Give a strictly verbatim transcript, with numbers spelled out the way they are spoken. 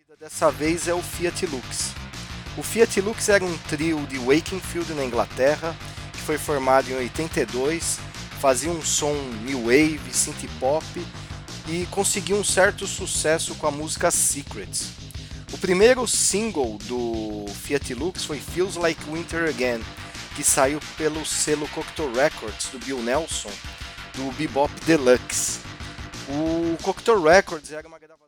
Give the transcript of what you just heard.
Dessa vez é o Fiat Lux. O Fiat Lux era um trio de Wakefield na Inglaterra, que foi formado em oitenta e dois, fazia um som new wave, synth pop e conseguiu um certo sucesso com a música Secrets. O primeiro single do Fiat Lux foi Feels Like Winter Again, que saiu pelo selo Cocteau Records do Bill Nelson, do Bebop Deluxe. O Cocteau Records era uma gravadora